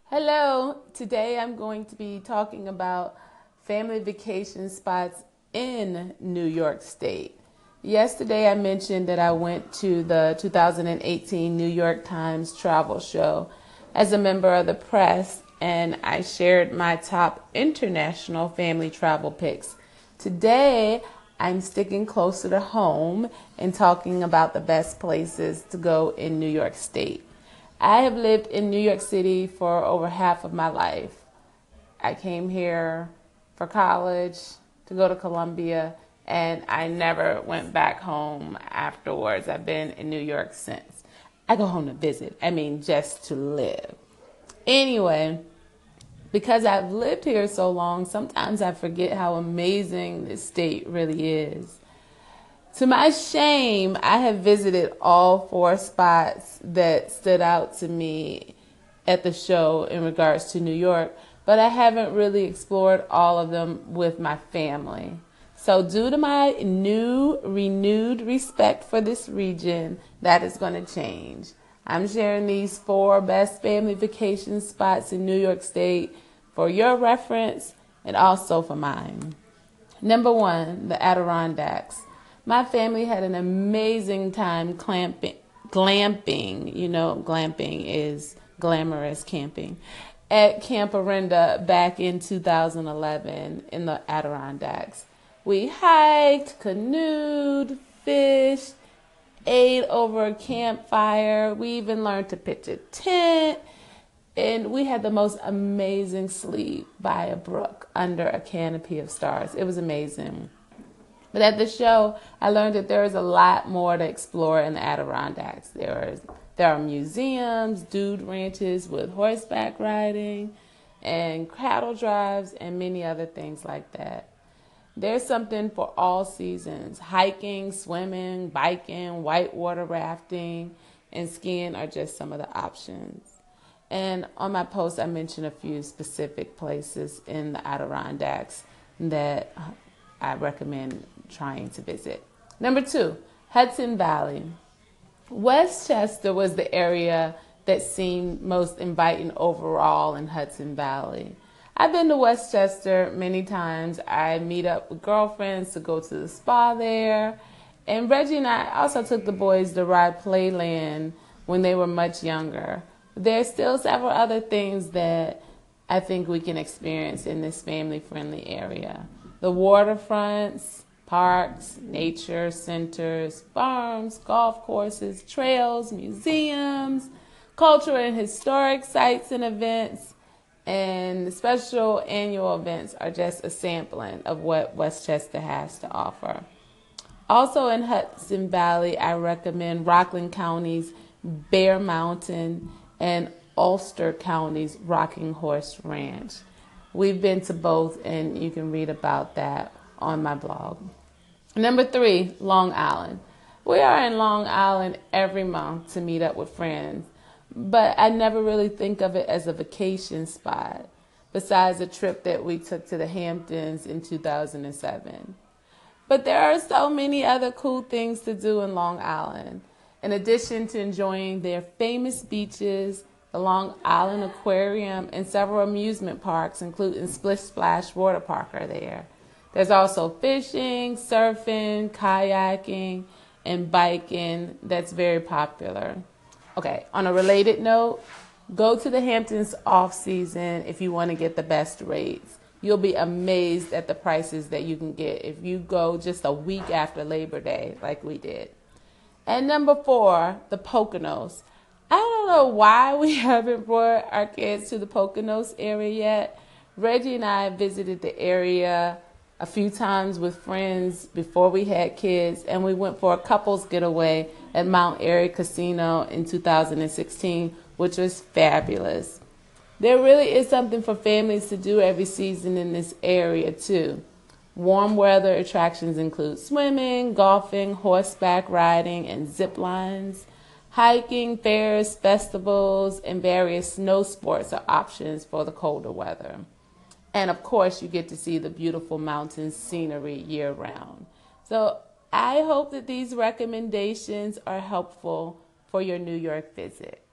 Hello, today I'm going to be talking about family vacation spots in New York State. Yesterday I mentioned that I went to the 2018 New York Times travel show as a member of the press, and I shared my top international family travel picks. Today I'm sticking closer to home and talking about the best places to go in New York State. I have lived in New York City for over half of my life. I came here for college to go to Columbia, and I never went back home afterwards. I've been in New York since. I go home to visit, just to live. Anyway, because I've lived here so long, sometimes I forget how amazing this state really is. To my shame, I have visited all four spots that stood out to me at the show in regards to New York, but I haven't really explored all of them with my family. So due to my renewed respect for this region, that is going to change. I'm sharing these four best family vacation spots in New York State for your reference and also for mine. Number 1, the Adirondacks. My family had an amazing time glamping. You know, glamping is glamorous camping at Camp Orinda back in 2011 in the Adirondacks. We hiked, canoed, fished, ate over a campfire. We even learned to pitch a tent. And we had the most amazing sleep by a brook under a canopy of stars. It was amazing. But at the show, I learned that there is a lot more to explore in the Adirondacks. There are museums, dude ranches with horseback riding, and cattle drives, and many other things like that. There's something for all seasons. Hiking, swimming, biking, whitewater rafting, and skiing are just some of the options. And on my post, I mentioned a few specific places in the Adirondacks that I recommend trying to visit. Number 2, Hudson Valley. Westchester was the area that seemed most inviting overall in Hudson Valley. I've been to Westchester many times. I meet up with girlfriends to go to the spa there. And Reggie and I also took the boys to ride Playland when they were much younger. There's still several other things that I think we can experience in this family-friendly area. The waterfronts, parks, nature centers, farms, golf courses, trails, museums, cultural and historic sites and events, and the special annual events are just a sampling of what Westchester has to offer. Also in Hudson Valley, I recommend Rockland County's Bear Mountain and Ulster County's Rocking Horse Ranch. We've been to both, and you can read about that on my blog. Number 3, Long Island. We are in Long Island every month to meet up with friends, but I never really think of it as a vacation spot, besides a trip that we took to the Hamptons in 2007. But there are so many other cool things to do in Long Island. In addition to enjoying their famous beaches, the Long Island Aquarium, and several amusement parks, including Splish Splash Water Park, are there. There's also fishing, surfing, kayaking, and biking that's very popular. Okay, on a related note, go to the Hamptons off-season if you want to get the best rates. You'll be amazed at the prices that you can get if you go just a week after Labor Day like we did. And number 4, the Poconos. I don't know why we haven't brought our kids to the Poconos area yet. Reggie and I visited the area a few times with friends before we had kids, and we went for a couples getaway at Mount Airy Casino in 2016, which was fabulous. There really is something for families to do every season in this area too. Warm weather attractions include swimming, golfing, horseback riding, and zip lines. Hiking, fairs, festivals, and various snow sports are options for the colder weather. And of course, you get to see the beautiful mountain scenery year-round. So I hope that these recommendations are helpful for your New York visit.